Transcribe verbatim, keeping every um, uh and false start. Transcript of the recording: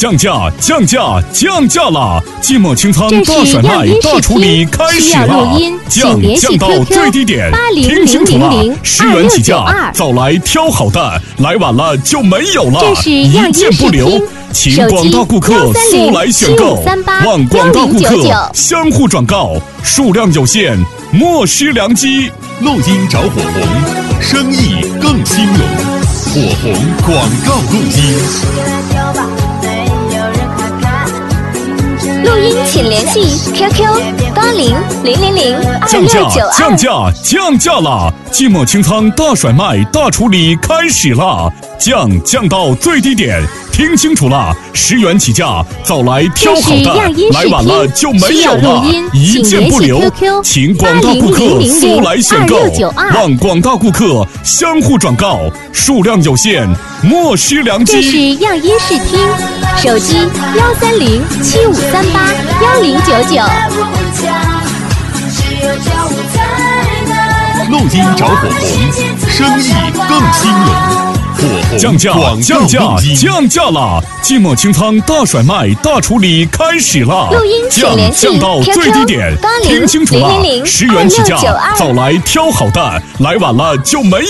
降价降价降价啦！芥末清仓大甩卖大处理开始啦！降降到最低点，听清楚了，十元起价，早来挑好的，来晚了就没有了，一件不留。请广大顾客速来选购，望广大顾客相互转告，数量有限，莫失良机。 录音找火红，生意更兴隆。火红广告录音。 录音请联系 Q Q 八零零零零二六九二。 降价降价啦！芥末清仓大甩卖大处理开始啦！降降到最低点，听清楚了，十元起价，早来挑好的，来晚了就没有了，一件不留。请广大顾客速来选购，望广大顾客相互转告，数量有限，莫失良机。 这是样音视听，手机幺三零七五三八幺零九九。 录音找火红，生意更兴隆。 降价降价降价啦！芥末清仓大甩卖大处理开始啦！降降到最低点，听清楚了，十元起价，早来挑好的，来晚了就没。